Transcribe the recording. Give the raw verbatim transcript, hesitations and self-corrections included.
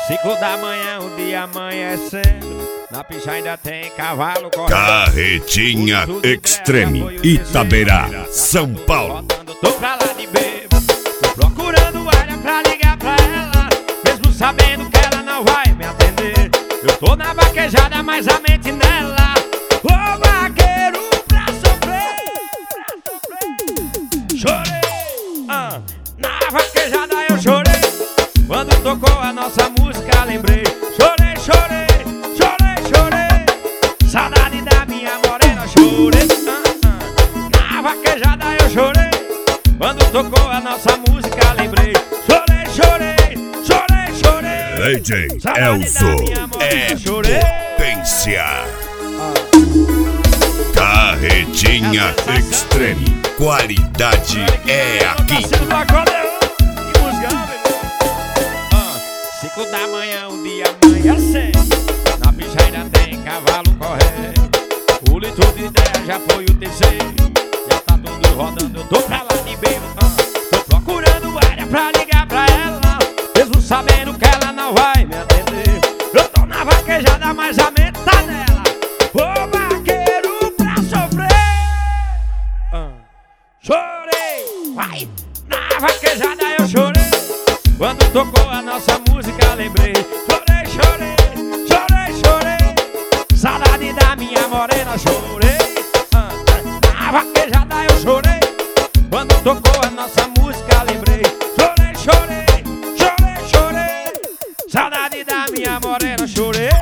Cinco da manhã, o dia amanhecendo, na pista ainda tem cavalo correndo. Carretinha Extreme, Itaberá, São Paulo. Tô pra lá de bebo, tô procurando área pra ligar pra ela, mesmo sabendo que ela não vai me atender. Eu tô na vaquejada, mas a mente nela. Ô vaqueiro pra sofrer, pra sofrer. Chorei, ah, na vaquejada eu chorei. Quando tocou a nossa música lembrei. Chorei, chorei, chorei, chorei. Saudade da minha morena, chorei, ah, ah. Na vaquejada eu chorei. Quando tocou a nossa música lembrei. Chorei, chorei, chorei, chorei. D J Elzo é potência. Carretinha Extreme, qualidade é aqui. Cinco da manhã, um dia amanhecendo, na pista ainda tem cavalo correndo. O litro de ideia já foi o terceiro, já tá tudo rodando, eu tô pra lá de bebo. ah. Tô procurando área pra ligar pra ela, mesmo sabendo que ela não vai me atender. Eu tô na vaquejada, mas a mente tá nela. Ô vaqueiro pra sofrer, ah. Chorei, vai, na vaquejada eu chorei. Quando tocou a nossa música lembrei. Chorei, chorei, chorei, chorei. Saudade da minha morena, chorei, ah, na vaquejada eu chorei. Quando tocou a nossa música lembrei. Chorei, chorei, chorei, chorei. Saudade da minha morena, chorei.